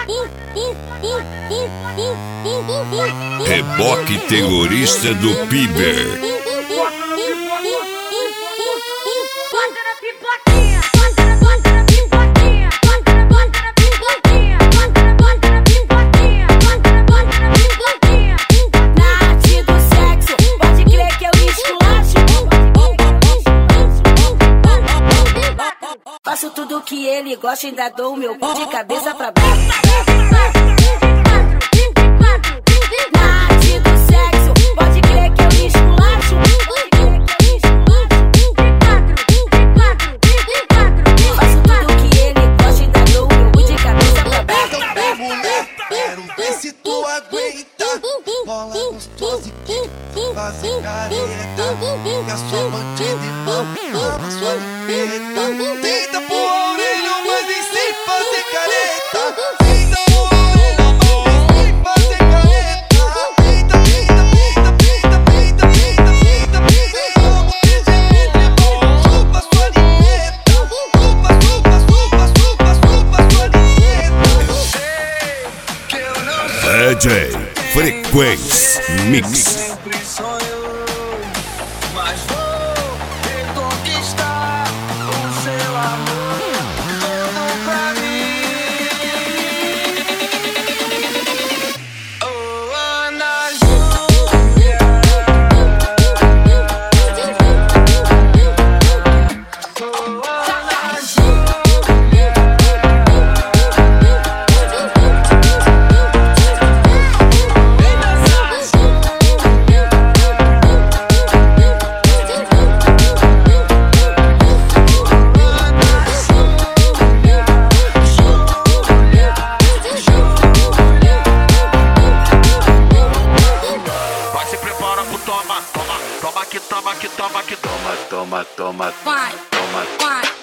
Reboque terrorista do Piber. Faço tudo que ele gosta, ainda dou o meu cu de cabeça pra baixo. Na arte do sexo, pode crer que eu esculacho. Faço tudo que ele gosta, ainda dou o meu cu de cabeça pra baixo. Então, mulher, quero ver se tu aguenta. Bola gostosa e que fazer careta. Que a sua bandida e ama sua lingueta. Tenta pro orelha, mas vem sem fazer careta. Tenta pro orelha, mas vem sem fazer careta. Tenta, vamos dizer chupa sua lingueta. Chupa sua lingueta. Eu sei que eu não sou DJ Frequência Mix. sempre sonho, mas vou reconquistar o seu amor todo pra mim. Oh, Ana Júlia. Oh, Ana Júlia. Vai, se prepara pro toma, toma, toma que toma, que toma, que toma, toma, toma, Vai, toma, vai.